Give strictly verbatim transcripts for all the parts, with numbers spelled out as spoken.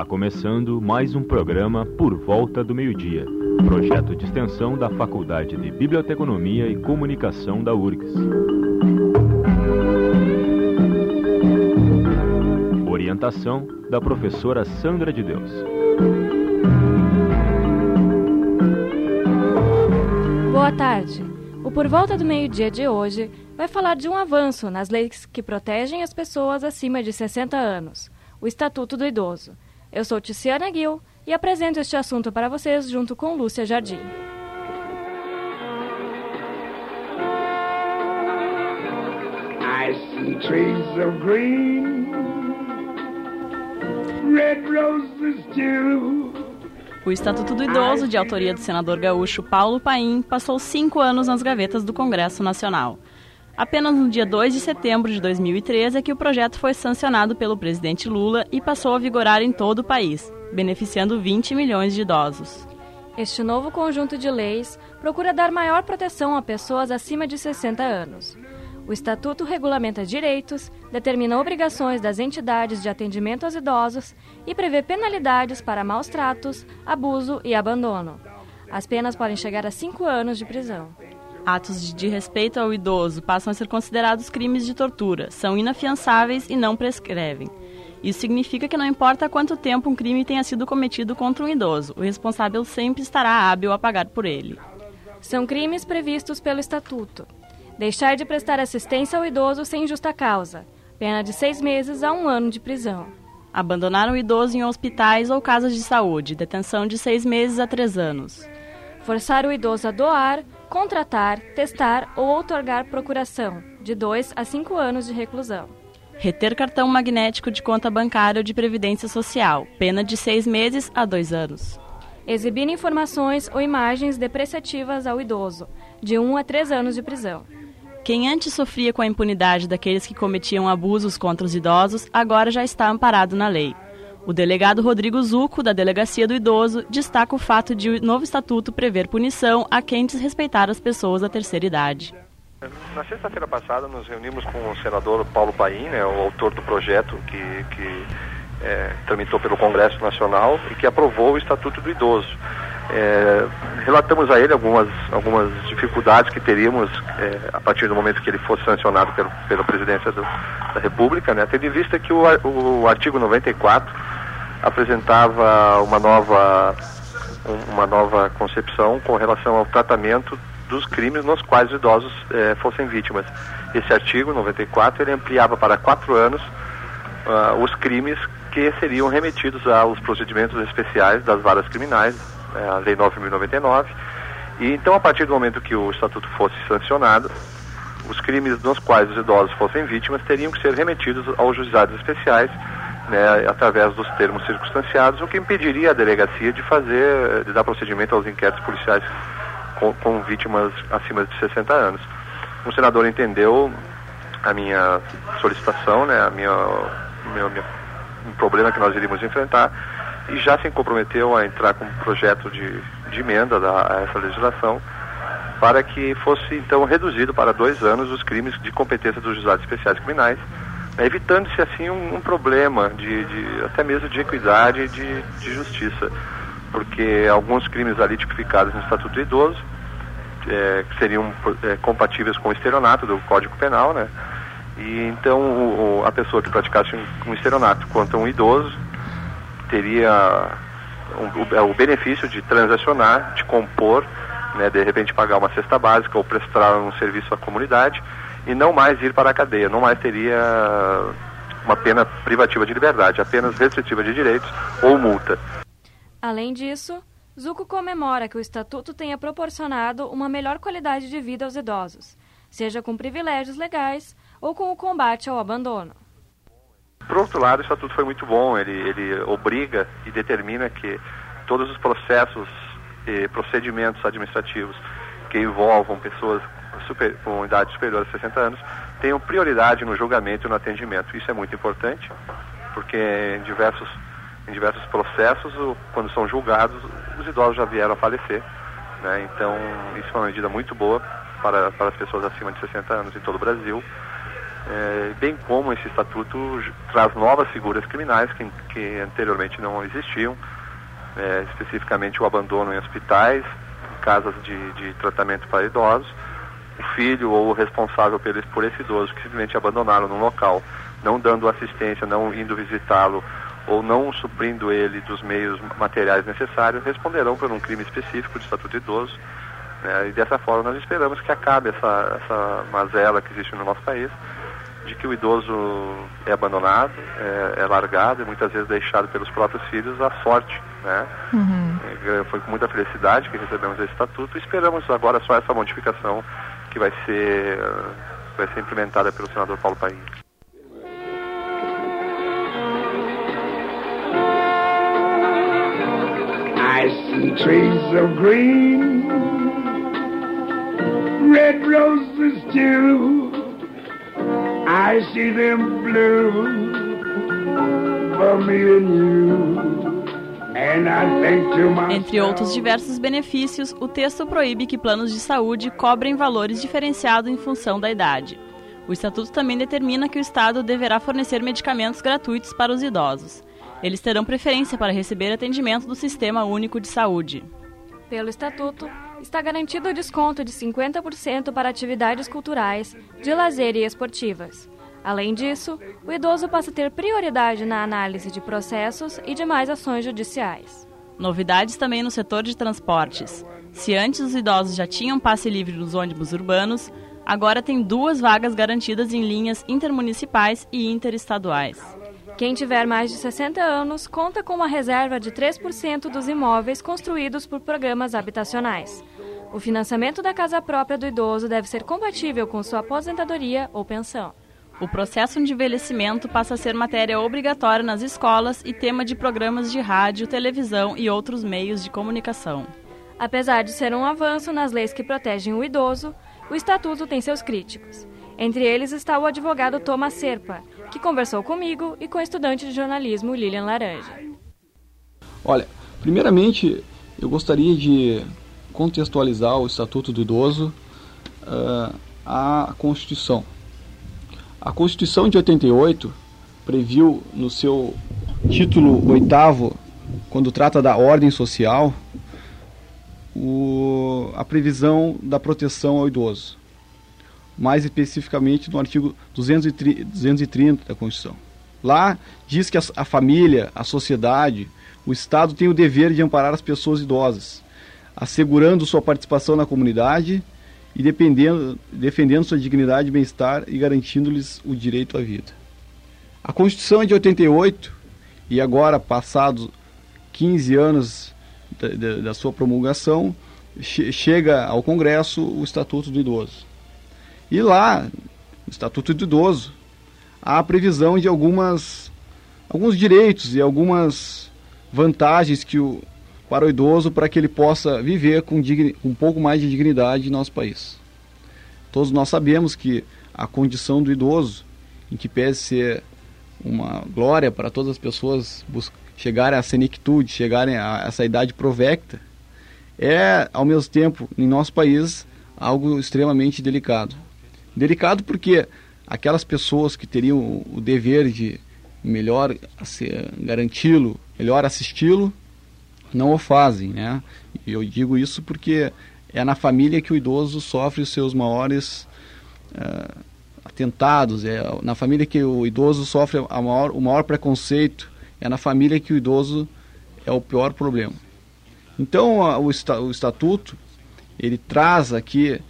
começando mais um programa Por Volta do Meio-Dia, projeto de extensão da Faculdade de Biblioteconomia e Comunicação da U R G S. Orientação da professora Sandra de Deus. Boa tarde. O Por Volta do Meio-Dia de hoje vai falar de um avanço nas leis que protegem as pessoas acima de sessenta anos, o Estatuto do Idoso. Eu sou Tiziana Gil e apresento este assunto para vocês junto com Lúcia Jardim. I see trees of green, red roses too. O Estatuto do Idoso, de autoria do senador gaúcho Paulo Paim, passou cinco anos nas gavetas do Congresso Nacional. Apenas no dia dois de setembro de dois mil e treze é que o projeto foi sancionado pelo presidente Lula e passou a vigorar em todo o país, beneficiando vinte milhões de idosos. Este novo conjunto de leis procura dar maior proteção a pessoas acima de sessenta anos. O Estatuto regulamenta direitos, determina obrigações das entidades de atendimento aos idosos e prevê penalidades para maus tratos, abuso e abandono. As penas podem chegar a cinco anos de prisão. Atos de desrespeito ao idoso passam a ser considerados crimes de tortura, são inafiançáveis e não prescrevem. Isso significa que não importa quanto tempo um crime tenha sido cometido contra um idoso, o responsável sempre estará hábil a pagar por ele. São crimes previstos pelo Estatuto. Deixar de prestar assistência ao idoso sem justa causa, pena de seis meses a um ano de prisão. Abandonar um idoso em hospitais ou casas de saúde, detenção de seis meses a três anos. Forçar o idoso a doar, contratar, testar ou outorgar procuração, de dois a cinco anos de reclusão. Reter cartão magnético de conta bancária ou de previdência social, pena de seis meses a dois anos. Exibir informações ou imagens depreciativas ao idoso, de um a três anos de prisão. Quem antes sofria com a impunidade daqueles que cometiam abusos contra os idosos, agora já está amparado na lei. O delegado Rodrigo Zucco, da Delegacia do Idoso, destaca o fato de o novo estatuto prever punição a quem desrespeitar as pessoas da terceira idade. Na sexta-feira passada nos reunimos com o senador Paulo Paim, né, o autor do projeto que, que é, tramitou pelo Congresso Nacional e que aprovou o Estatuto do Idoso. É, relatamos a ele algumas, algumas dificuldades que teríamos é, a partir do momento que ele fosse sancionado pelo, pela presidência do, da República, né, tendo em vista que o, o artigo noventa e quatro apresentava uma nova, uma nova concepção com relação ao tratamento dos crimes nos quais os idosos é, fossem vítimas. Esse artigo noventa e quatro ele ampliava para quatro anos uh, os crimes que seriam remetidos aos procedimentos especiais das varas criminais, a Lei nove mil e noventa e nove, e então a partir do momento que o Estatuto fosse sancionado, os crimes nos quais os idosos fossem vítimas teriam que ser remetidos aos juizados especiais, né, através dos termos circunstanciados, o que impediria a delegacia de fazer, de dar procedimento aos inquéritos policiais com, com vítimas acima de sessenta anos. O senador entendeu a minha solicitação, né, a minha, meu, meu, um problema que nós iríamos enfrentar, e já se comprometeu a entrar com um projeto de, de emenda da, a essa legislação para que fosse então reduzido para dois anos os crimes de competência dos juizados especiais criminais, né, evitando-se assim um, um problema de, de até mesmo de equidade e de, de justiça, porque alguns crimes ali tipificados no Estatuto do Idoso é, que seriam é, compatíveis com o estelionato do Código Penal, né, e então o, a pessoa que praticasse um, um estelionato contra um idoso teria o, o, o benefício de transacionar, de compor, né, de repente pagar uma cesta básica ou prestar um serviço à comunidade e não mais ir para a cadeia, não mais teria uma pena privativa de liberdade, apenas restritiva de direitos ou multa. Além disso, Zucco comemora que o Estatuto tenha proporcionado uma melhor qualidade de vida aos idosos, seja com privilégios legais ou com o combate ao abandono. Por outro lado, o Estatuto foi muito bom, ele, ele obriga e determina que todos os processos e procedimentos administrativos que envolvam pessoas super, com idade superior a sessenta anos tenham prioridade no julgamento e no atendimento. Isso é muito importante, porque em diversos, em diversos processos, quando são julgados, os idosos já vieram a falecer, né? Então, isso é uma medida muito boa para, para as pessoas acima de sessenta anos em todo o Brasil. é, bem como esse estatuto traz novas figuras criminais que, que anteriormente não existiam, é, especificamente o abandono em hospitais, casas de, de tratamento para idosos, o filho ou o responsável por esse, por esse idoso que simplesmente abandonaram no local, não dando assistência, não indo visitá-lo ou não suprindo ele dos meios materiais necessários, responderão por um crime específico de estatuto idoso. Né? E dessa forma nós esperamos que acabe essa, essa mazela que existe no nosso país, de que o idoso é abandonado, é, é largado e muitas vezes deixado pelos próprios filhos à sorte. Né? Uhum. É, foi com muita felicidade que recebemos esse estatuto e esperamos agora só essa modificação que vai ser, vai ser implementada pelo senador Paulo Paim. I see trees of green, red roses too. I see them blue for me and you. And I think to myself... Entre outros diversos benefícios, o texto proíbe que planos de saúde cobrem valores diferenciados em função da idade. O Estatuto também determina que o Estado deverá fornecer medicamentos gratuitos para os idosos. Eles terão preferência para receber atendimento do Sistema Único de Saúde. Pelo Estatuto, está garantido o desconto de cinquenta por cento para atividades culturais, de lazer e esportivas. Além disso, o idoso passa a ter prioridade na análise de processos e demais ações judiciais. Novidades também no setor de transportes. Se antes os idosos já tinham passe livre nos ônibus urbanos, agora tem duas vagas garantidas em linhas intermunicipais e interestaduais. Quem tiver mais de sessenta anos conta com uma reserva de três por cento dos imóveis construídos por programas habitacionais. O financiamento da casa própria do idoso deve ser compatível com sua aposentadoria ou pensão. O processo de envelhecimento passa a ser matéria obrigatória nas escolas e tema de programas de rádio, televisão e outros meios de comunicação. Apesar de ser um avanço nas leis que protegem o idoso, o Estatuto tem seus críticos. Entre eles está o advogado Thomas Serpa, que conversou comigo e com a estudante de jornalismo Lilian Laranja. Olha, primeiramente eu gostaria de contextualizar o Estatuto do Idoso uh, à Constituição. A Constituição de oitenta e oito previu no seu título oitavo, quando trata da ordem social, o, a previsão da proteção ao idoso. Mais especificamente no artigo duzentos e trinta da Constituição. Lá diz que a, a família, a sociedade, o Estado tem o dever de amparar as pessoas idosas, assegurando sua participação na comunidade e defendendo, defendendo sua dignidade e bem-estar e garantindo-lhes o direito à vida. A Constituição é de oitenta e oito e agora, passados quinze anos da, da, da sua promulgação, che, chega ao Congresso o Estatuto do Idoso. E lá, no Estatuto do Idoso, há a previsão de algumas, alguns direitos e algumas vantagens que o, para o idoso, para que ele possa viver com, digni, com um pouco mais de dignidade em nosso país. Todos nós sabemos que a condição do idoso, em que pese ser uma glória para todas as pessoas chegarem à senectude, chegarem a essa idade provecta, é, ao mesmo tempo, em nosso país, algo extremamente delicado. Delicado porque aquelas pessoas que teriam o dever de melhor garanti-lo, melhor assisti-lo, não o fazem, né? E eu digo isso porque é na família que o idoso sofre os seus maiores uh, atentados, é na família que o idoso sofre a maior, o maior preconceito, é na família que o idoso é o pior problema. Então, a, o, esta, o Estatuto, ele traz aqui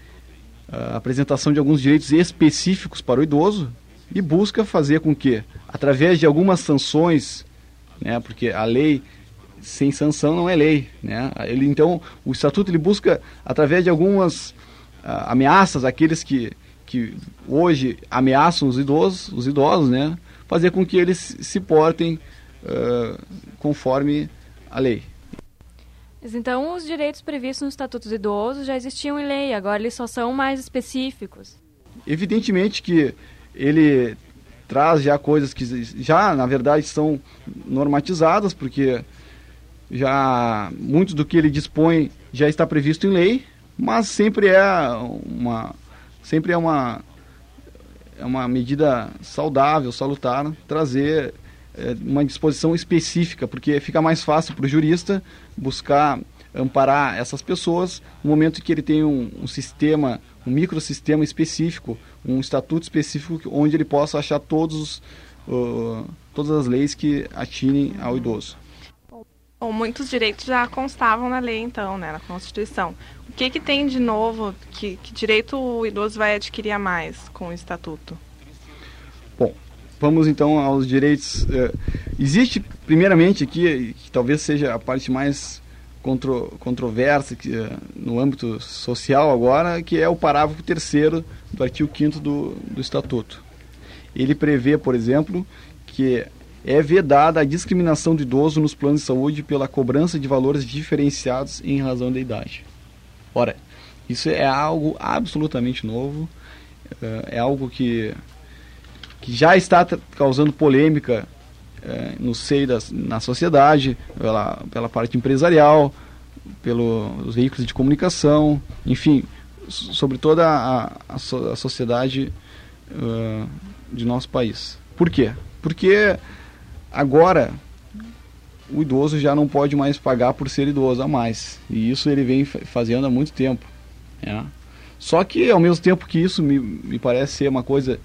a apresentação de alguns direitos específicos para o idoso e busca fazer com que, através de algumas sanções, né, porque a lei sem sanção não é lei, né, ele, então o Estatuto ele busca, através de algumas uh, ameaças àqueles que, que hoje ameaçam os idosos, os idosos, né, fazer com que eles se portem uh, conforme a lei. Então, os direitos previstos no Estatuto do Idoso já existiam em lei, agora eles só são mais específicos. Evidentemente que ele traz já coisas que já, na verdade, são normatizadas, porque já muito do que ele dispõe já está previsto em lei, mas sempre é uma, sempre é uma, é uma medida saudável, salutar, trazer é, uma disposição específica, porque fica mais fácil para o jurista buscar amparar essas pessoas no momento que ele tem um, um sistema, um microsistema específico, um estatuto específico onde ele possa achar todos, uh, todas as leis que atinem ao idoso. Bom, muitos direitos já constavam na lei, então, né, na Constituição. O que, que tem de novo, que, que direito o idoso vai adquirir a mais com o Estatuto? Bom, vamos então aos direitos. Uh, existe, primeiramente, aqui, que talvez seja a parte mais contro, controversa que, uh, no âmbito social agora, que é o parágrafo terceiro do artigo quinto do, do Estatuto. Ele prevê, por exemplo, que é vedada a discriminação do idoso nos planos de saúde pela cobrança de valores diferenciados em razão da idade. Ora, isso é algo absolutamente novo, é algo que, que já está causando polêmica é, no seio das, na sociedade, pela, pela parte empresarial, pelos veículos de comunicação, enfim, sobre toda a, a, a sociedade uh, de nosso país. Por quê? Porque agora o idoso já não pode mais pagar por ser idoso a mais, e isso ele vem fazendo há muito tempo, né? Só que ao mesmo tempo que isso me, me parece ser uma coisa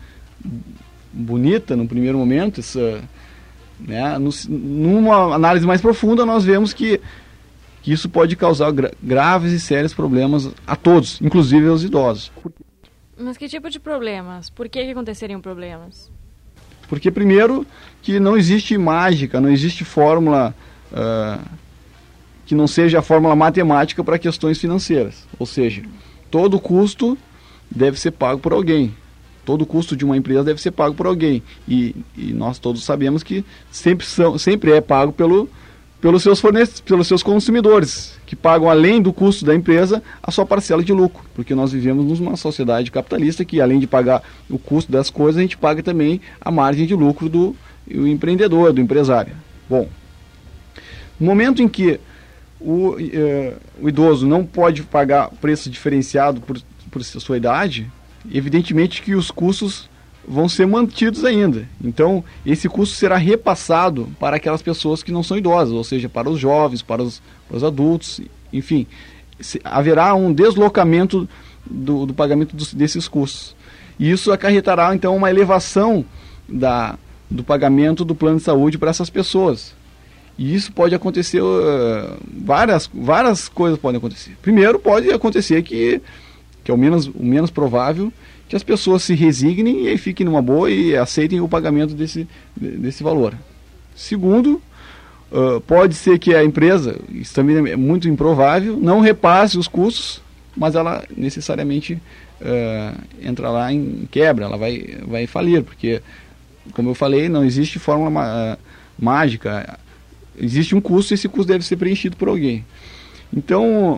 bonita no primeiro momento, essa, né, no, numa análise mais profunda nós vemos que, que isso pode causar gra, graves e sérios problemas a todos, inclusive aos idosos. Mas que tipo de problemas? Por que, que aconteceriam problemas? Porque, primeiro, que não existe mágica, não existe fórmula uh, que não seja a fórmula matemática para questões financeiras. Ou seja, todo custo deve ser pago por alguém. Todo custo de uma empresa deve ser pago por alguém. E, e nós todos sabemos que sempre, são, sempre é pago pelo, pelos, seus fornece, pelos seus consumidores, que pagam, além do custo da empresa, a sua parcela de lucro. Porque nós vivemos numa sociedade capitalista que, além de pagar o custo das coisas, a gente paga também a margem de lucro do, do empreendedor, do empresário. Bom, no momento em que o, eh, o idoso não pode pagar preço diferenciado por, por sua idade, evidentemente que os custos vão ser mantidos ainda. Então, esse custo será repassado para aquelas pessoas que não são idosas, ou seja, para os jovens, para os, para os adultos, enfim. Se, haverá um deslocamento do, do pagamento dos, desses custos. E isso acarretará, então, uma elevação da, do pagamento do plano de saúde para essas pessoas. E isso pode acontecer, uh, várias, várias coisas podem acontecer. Primeiro, pode acontecer que, que é o menos, o menos provável, que as pessoas se resignem e fiquem numa boa e aceitem o pagamento desse, desse valor. Segundo, uh, pode ser que a empresa, isso também é muito improvável, não repasse os custos, mas ela necessariamente uh, entra lá em quebra, ela vai, vai falir, porque, como eu falei, não existe fórmula uh, mágica, existe um custo e esse custo deve ser preenchido por alguém. Então,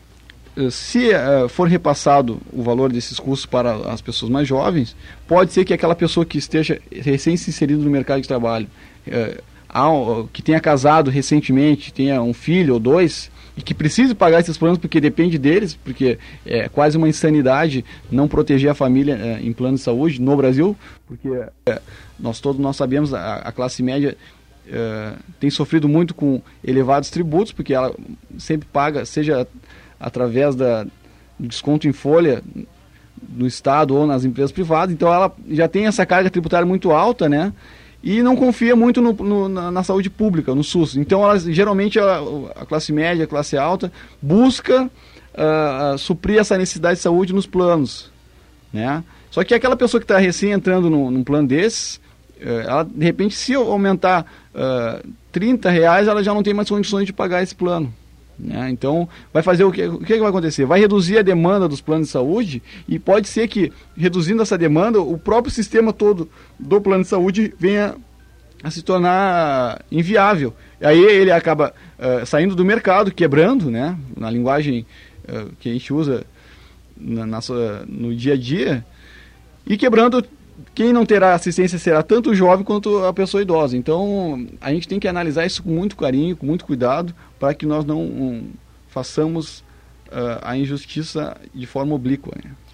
se uh, for repassado o valor desses custos para as pessoas mais jovens, pode ser que aquela pessoa que esteja recém se inserida no mercado de trabalho, uh, que tenha casado recentemente, tenha um filho ou dois, e que precise pagar esses planos porque depende deles, porque é quase uma insanidade não proteger a família uh, em plano de saúde no Brasil, porque uh, nós todos nós sabemos, a, a classe média uh, tem sofrido muito com elevados tributos, porque ela sempre paga, seja através da, do desconto em folha no Estado ou nas empresas privadas, então ela já tem essa carga tributária muito alta, né? E não confia muito no, no, na, na saúde pública, no SUS. Então, ela, geralmente, a, a classe média, a classe alta, busca uh, suprir essa necessidade de saúde nos planos, né? Só que aquela pessoa que está recém entrando num, num plano desses, uh, ela, de repente, se aumentar uh, trinta reais, ela já não tem mais condições de pagar esse plano. Né? Então, vai fazer o que, o que vai acontecer? Vai reduzir a demanda dos planos de saúde e pode ser que, reduzindo essa demanda, o próprio sistema todo do plano de saúde venha a se tornar inviável. Aí ele acaba uh, saindo do mercado, quebrando, né? Na linguagem uh, que a gente usa na, na sua, no dia a dia, e quebrando. Quem não terá assistência será tanto o jovem quanto a pessoa idosa. Então, a gente tem que analisar isso com muito carinho, com muito cuidado, para que nós não um, façamos uh, a injustiça de forma oblíqua, né?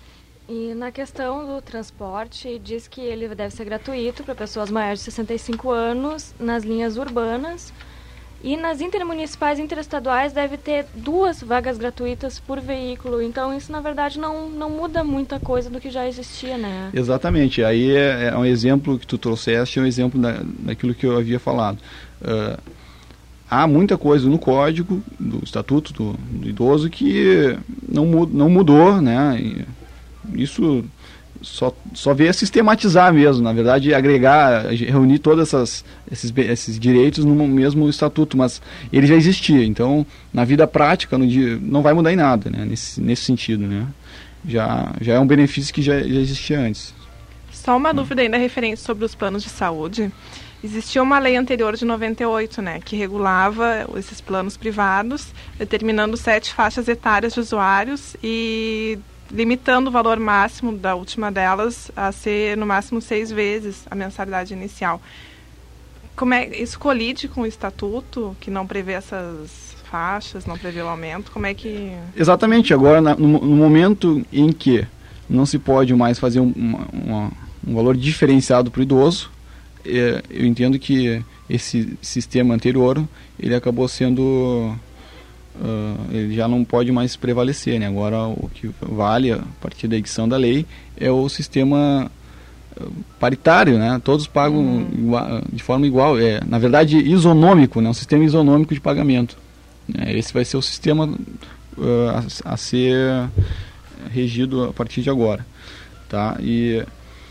E na questão do transporte, diz que ele deve ser gratuito para pessoas maiores de sessenta e cinco anos nas linhas urbanas. E nas intermunicipais e interestaduais deve ter duas vagas gratuitas por veículo. Então isso, na verdade, não, não muda muita coisa do que já existia, né? Exatamente. Aí é, é um exemplo que tu trouxeste, é um exemplo da, daquilo que eu havia falado. Uh, há muita coisa no código do Estatuto do, do Idoso que não, não mudou, né? E isso só, só veio a sistematizar mesmo, na verdade, agregar, reunir todos essas, esses, esses direitos no mesmo estatuto, mas ele já existia, então na vida prática no dia, não vai mudar em nada, né, nesse, nesse sentido, né? já, já é um benefício que já, já existia antes. Só uma dúvida ainda referente sobre os planos de saúde. Existia uma lei anterior de noventa e oito, né, que regulava esses planos privados, determinando sete faixas etárias de usuários e limitando o valor máximo da última delas a ser no máximo seis vezes a mensalidade inicial. Como é, isso colide com o estatuto, que não prevê essas faixas, não prevê o aumento? Como é que... Exatamente, agora na, no, no momento em que não se pode mais fazer um, uma, um valor diferenciado para o idoso, é, eu entendo que esse sistema anterior, ele acabou sendo... Uh, ele já não pode mais prevalecer, né? Agora o que vale a partir da edição da lei é o sistema uh, paritário, né? Todos pagam uhum. igual, de forma igual, é, na verdade isonômico, né? Um sistema isonômico de pagamento, né? Esse vai ser o sistema uh, a, a ser regido a partir de agora, tá? E,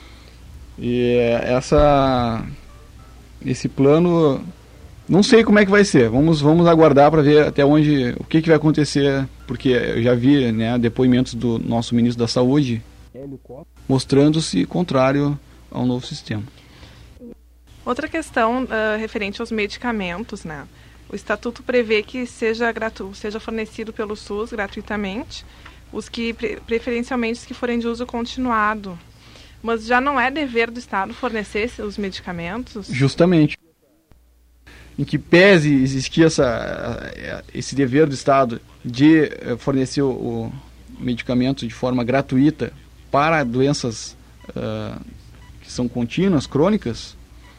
e essa, esse plano, não sei como é que vai ser. Vamos, vamos aguardar para ver até onde, o que, que vai acontecer, porque eu já vi, né, depoimentos do nosso ministro da Saúde mostrando-se contrário ao novo sistema. Outra questão uh, referente aos medicamentos, né? O Estatuto prevê que seja, gratu seja fornecido pelo SUS gratuitamente, os que pre preferencialmente os que forem de uso continuado. Mas já não é dever do Estado fornecer os medicamentos? Justamente. Em que pese existir essa, esse dever do Estado de fornecer o, o medicamento de forma gratuita para doenças uh, que são contínuas, crônicas,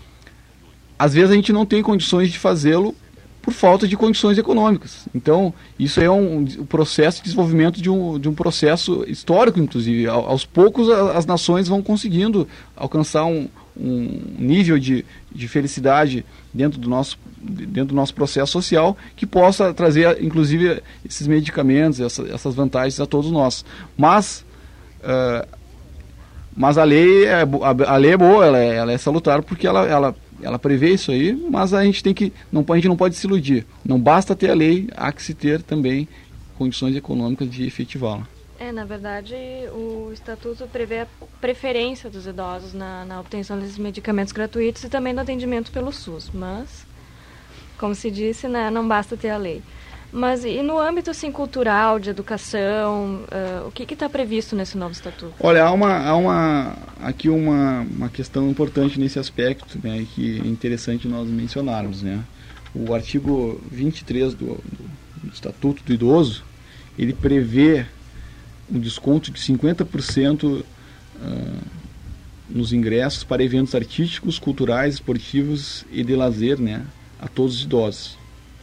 às vezes a gente não tem condições de fazê-lo por falta de condições econômicas. Então, isso é um, um processo de desenvolvimento de um, de um processo histórico, inclusive. A, aos poucos, a, as nações vão conseguindo alcançar um, um nível de, de felicidade dentro do, nosso, dentro do nosso processo social que possa trazer, inclusive, esses medicamentos, essa, essas vantagens a todos nós. Mas, uh, mas a, lei é, a, a lei é boa, ela é, ela é salutar porque ela... ela ela prevê isso aí, mas a gente tem que não, a gente não pode se iludir. Não basta ter a lei, há que se ter também condições econômicas de efetivá-la. É, na verdade, o Estatuto prevê a preferência dos idosos na, na obtenção desses medicamentos gratuitos e também no atendimento pelo SUS, mas, como se disse, né, não basta ter a lei. Mas e no âmbito assim, cultural, de educação, uh, o que está previsto nesse novo estatuto? Olha, há, uma, há uma, aqui uma, uma questão importante nesse aspecto, né, que é interessante nós mencionarmos, né? O artigo vinte e três do, do, do Estatuto do Idoso, ele prevê um desconto de cinquenta por cento uh, nos ingressos para eventos artísticos, culturais, esportivos e de lazer, né, a todos os idosos.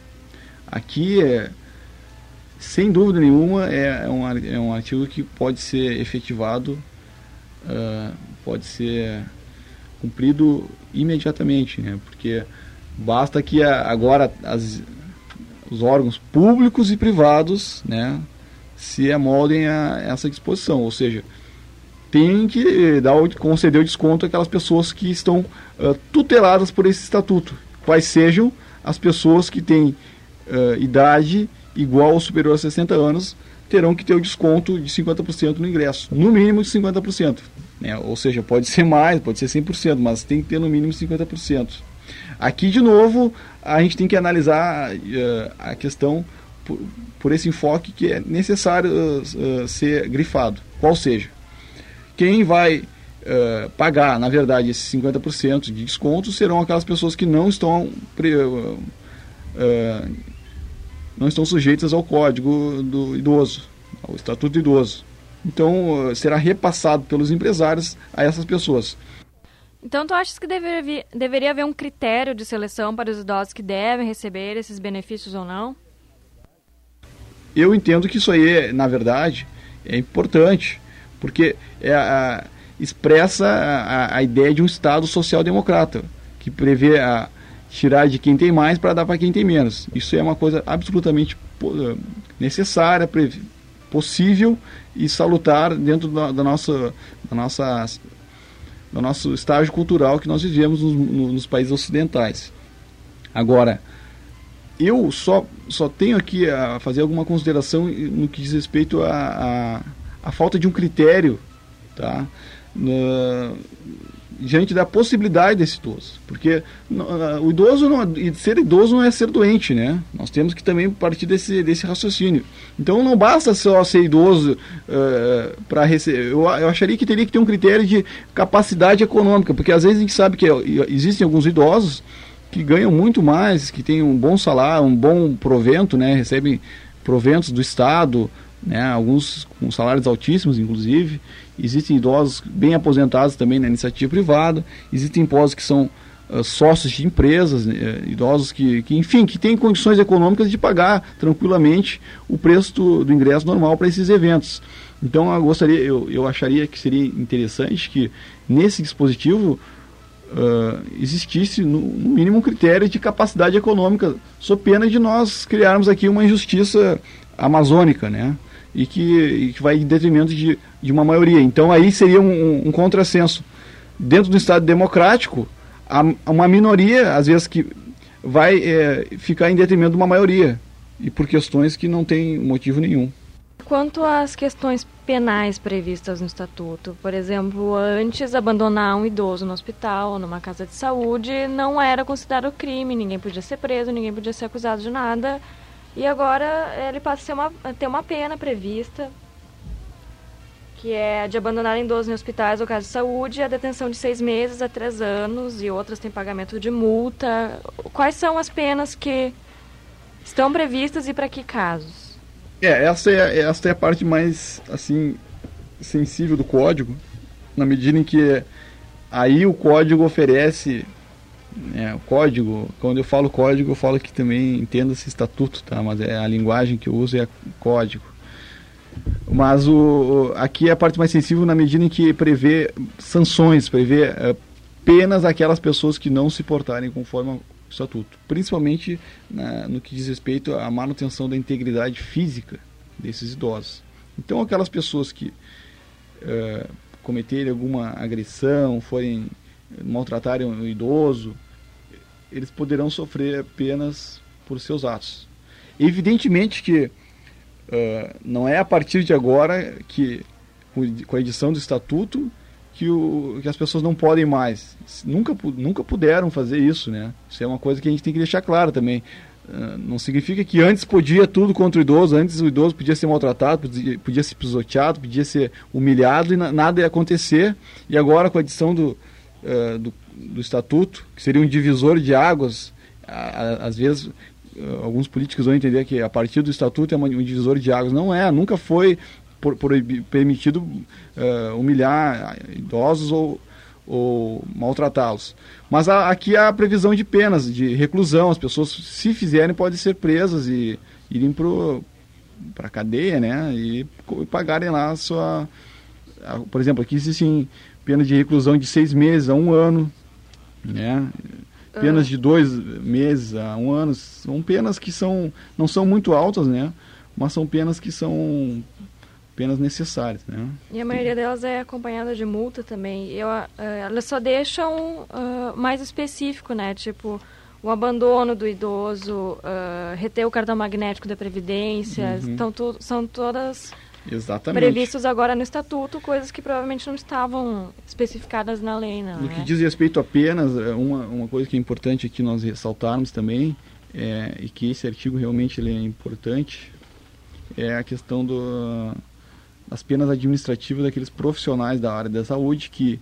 Aqui, é, sem dúvida nenhuma, é um, é um artigo que pode ser efetivado, uh, pode ser cumprido imediatamente, né? Porque basta que a, agora as, os órgãos públicos e privados, né, se amoldem a essa disposição, ou seja, tem que dar o, conceder o desconto àquelas pessoas que estão uh, tuteladas por esse estatuto, quais sejam as pessoas que têm Uh, idade igual ou superior a sessenta anos, terão que ter o desconto de cinquenta por cento no ingresso, no mínimo de cinquenta por cento, né? Ou seja, pode ser mais, pode ser cem por cento, mas tem que ter no mínimo cinquenta por cento. Aqui, de novo, a gente tem que analisar uh, a questão por, por esse enfoque que é necessário uh, uh, ser grifado, qual seja, quem vai uh, pagar, na verdade, esses cinquenta por cento de desconto serão aquelas pessoas que não estão pre, uh, uh, não estão sujeitas ao Código do Idoso, ao Estatuto do Idoso, então será repassado pelos empresários a essas pessoas. Então, tu achas que deveria, deveria haver um critério de seleção para os idosos que devem receber esses benefícios ou não? Eu entendo que isso aí, na verdade, é importante, porque é a, expressa a, a ideia de um Estado social-democrata, que prevê a, tirar de quem tem mais para dar para quem tem menos. Isso é uma coisa absolutamente necessária, possível e salutar dentro da, da nossa... Da nossa do nosso estágio cultural que nós vivemos nos, nos países ocidentais. Agora, eu só, só tenho aqui a fazer alguma consideração no que diz respeito à a, a, a falta de um critério, tá? Na, diante da possibilidade desse idoso. Porque no, o idoso, não, ser idoso não é ser doente, né? Nós temos que também partir desse, desse raciocínio. Então não basta só ser idoso uh, para receber. Eu, eu acharia que teria que ter um critério de capacidade econômica, porque às vezes a gente sabe que existem alguns idosos que ganham muito mais, que têm um bom salário, um bom provento, né? Recebem proventos do Estado, né? Alguns com salários altíssimos, inclusive. Existem idosos bem aposentados também na iniciativa privada, existem idosos que são uh, sócios de empresas, né? Idosos que, que, enfim, que têm condições econômicas de pagar tranquilamente o preço do, do ingresso normal para esses eventos. Então eu gostaria, eu, eu acharia que seria interessante que nesse dispositivo uh, existisse no, no mínimo um critério de capacidade econômica, sob pena de nós criarmos aqui uma injustiça amazônica, né? E que, e que vai em detrimento de, de uma maioria. Então aí seria um, um contrassenso. Dentro do Estado democrático, há uma minoria, às vezes, que vai é, ficar em detrimento de uma maioria, e por questões que não tem motivo nenhum. Quanto às questões penais previstas no Estatuto, por exemplo, antes abandonar um idoso no hospital ou numa casa de saúde não era considerado crime, ninguém podia ser preso, ninguém podia ser acusado de nada. E agora ele passa a ser uma, ter uma pena prevista, que é de abandonar idosos em hospitais ou casas de saúde, a detenção de seis meses a três anos, e outras têm pagamento de multa. Quais são as penas que estão previstas e para que casos? É, essa é, essa é a parte mais, assim, sensível do Código, na medida em que aí o Código oferece... É, o código, quando eu falo código, eu falo que também entenda-se estatuto, tá? Mas é, a linguagem que eu uso é código. Mas o, aqui é a parte mais sensível na medida em que prevê sanções, prevê uh, penas àquelas pessoas que não se portarem conforme o estatuto. Principalmente na, no que diz respeito à manutenção da integridade física desses idosos. Então aquelas pessoas que uh, cometerem alguma agressão, forem maltratarem um idoso, eles poderão sofrer penas por seus atos. Evidentemente que uh, não é a partir de agora que, com a edição do Estatuto, que, o, que as pessoas não podem mais. Nunca, nunca puderam fazer isso, né? Isso é uma coisa que a gente tem que deixar claro também. Uh, não significa que antes podia tudo contra o idoso, antes o idoso podia ser maltratado, podia, podia ser pisoteado, podia ser humilhado e na, nada ia acontecer. E agora com a edição do Uh, do, do Estatuto, que seria um divisor de águas, a, a, às vezes uh, alguns políticos vão entender que a partir do Estatuto é uma, um divisor de águas. Não é, nunca foi por, por, permitido uh, humilhar idosos ou, ou maltratá-los. Mas a, aqui há a previsão de penas, de reclusão. As pessoas, se fizerem, podem ser presas e irem para a cadeia, né, e, e pagarem lá a sua... A, por exemplo, aqui existem penas de reclusão de seis meses a um ano, né? Penas de dois meses a um ano. São penas que são, não são muito altas, né? Mas são penas que são penas necessárias, né? E a maioria delas é acompanhada de multa também. Eu, uh, elas só deixam uh, mais específico, né? Tipo, o abandono do idoso, uh, reter o cartão magnético da Previdência. Uhum. Então, tu, são todas... Exatamente. Previstos agora no Estatuto, coisas que provavelmente não estavam especificadas na lei, não No é? que diz respeito a penas, uma, uma coisa que é importante aqui nós ressaltarmos também, é, e que esse artigo realmente ele é importante, é a questão do, das penas administrativas daqueles profissionais da área da saúde que,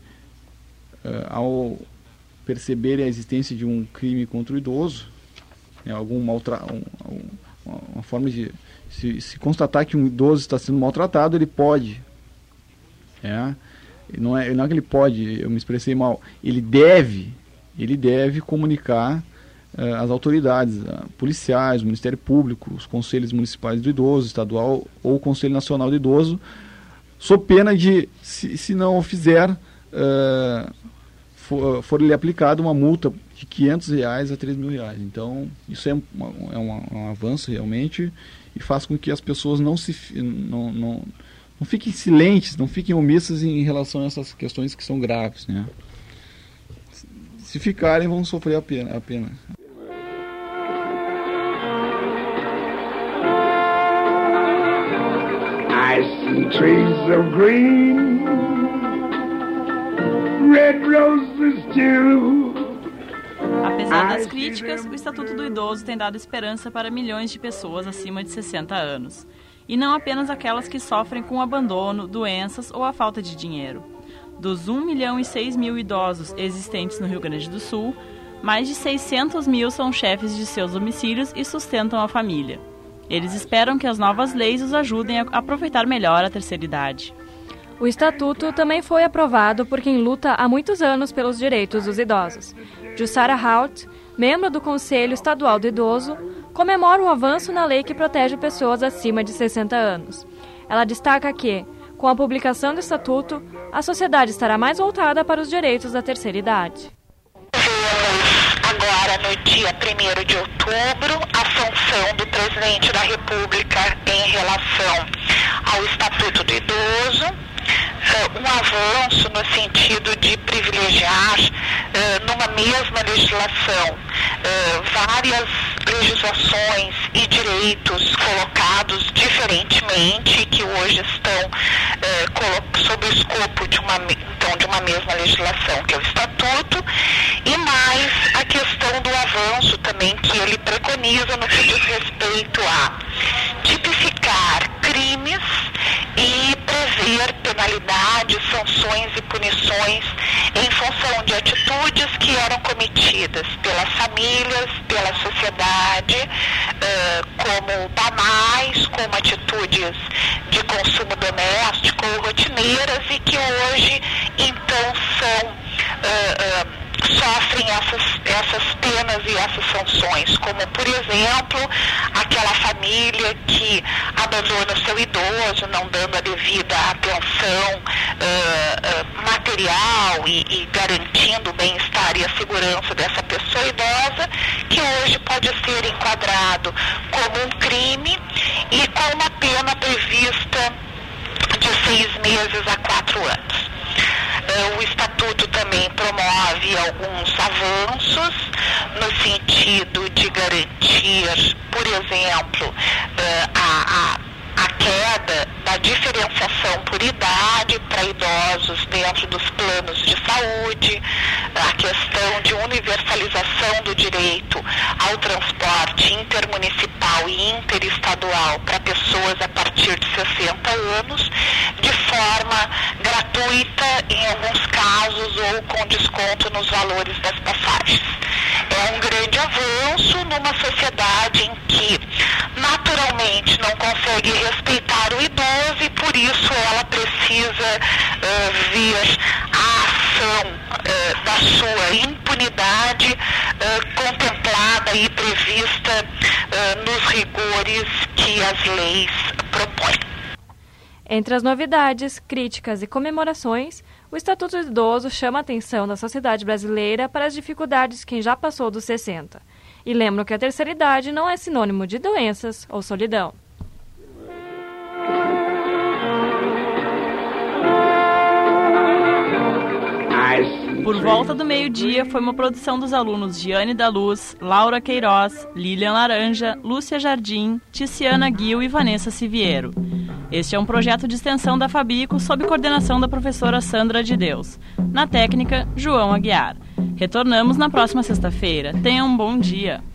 uh, ao perceberem a existência de um crime contra o idoso, né, algum maltra um, um, uma forma de... Se, se constatar que um idoso está sendo maltratado, ele pode É, não, é, não é que ele pode, eu me expressei mal, ele deve, ele deve comunicar uh, às autoridades uh, policiais, o Ministério Público, os conselhos municipais do idoso, estadual ou o Conselho Nacional do Idoso, sob pena de, se, se não o fizer, uh, for, for lhe aplicada uma multa de quinhentos reais a três mil reais. Então, isso é, uma, é um, um avanço realmente e faz com que as pessoas não se não, não, não fiquem silentes, não fiquem omissas em relação a essas questões que são graves, né? Se ficarem, vão sofrer a pena. A pena. I see trees of green, red roses too. Apesar das críticas, o Estatuto do Idoso tem dado esperança para milhões de pessoas acima de sessenta anos. E não apenas aquelas que sofrem com abandono, doenças ou a falta de dinheiro. Dos um milhão e seis mil idosos existentes no Rio Grande do Sul, mais de seiscentos mil são chefes de seus domicílios e sustentam a família. Eles esperam que as novas leis os ajudem a aproveitar melhor a terceira idade. O Estatuto também foi aprovado por quem luta há muitos anos pelos direitos dos idosos. Jussara Haut, membro do Conselho Estadual do Idoso, comemora o avanço na lei que protege pessoas acima de sessenta anos. Ela destaca que, com a publicação do Estatuto, a sociedade estará mais voltada para os direitos da terceira idade. Agora, no dia primeiro de outubro, a sanção do presidente da República em relação ao Estatuto do Idoso, um avanço no sentido de privilegiar, numa mesma legislação, várias legislações e direitos colocados diferentemente, que hoje estão sob o escopo de uma, então, de uma mesma legislação, que é o Estatuto, e mais a questão do avanço também que ele preconiza no que diz respeito a tipificar crimes e prever penalidades, sanções e punições em função de atitudes que eram cometidas pelas famílias, pela sociedade, como banais, como atitudes de consumo doméstico ou rotineiras e que hoje, então, são... Uh, uh, sofrem essas, essas penas e essas sanções, como, por exemplo, aquela família que abandona o seu idoso, não dando a devida atenção uh, uh, material e, e garantindo o bem-estar e a segurança dessa pessoa idosa, que hoje pode ser enquadrado como um crime e com uma pena prevista de seis meses a quatro anos. O Estatuto também promove alguns avanços no sentido de garantir, por exemplo, a, a, a queda da diferenciação por idade para idosos dentro dos planos de saúde, a questão de universalização do direito ao transporte intermunicipal e interestadual para pessoas a partir de sessenta anos, de forma gratuita em alguns casos ou com desconto nos valores das passagens. É um grande avanço numa sociedade em que naturalmente não consegue respeitar o idoso e por isso ela precisa uh, ver a ação uh, da sua impunidade uh, contemplada e prevista uh, nos rigores que as leis propõem. Entre as novidades, críticas e comemorações, o Estatuto do Idoso chama a atenção da sociedade brasileira para as dificuldades de quem já passou dos sessenta. E lembra que a terceira idade não é sinônimo de doenças ou solidão. Por volta do meio-dia foi uma produção dos alunos Giane da Luz, Laura Queiroz, Lilian Laranja, Lúcia Jardim, Ticiana Guil e Vanessa Siviero. Este é um projeto de extensão da Fabico sob coordenação da professora Sandra de Deus. Na técnica, João Aguiar. Retornamos na próxima sexta-feira. Tenham um bom dia.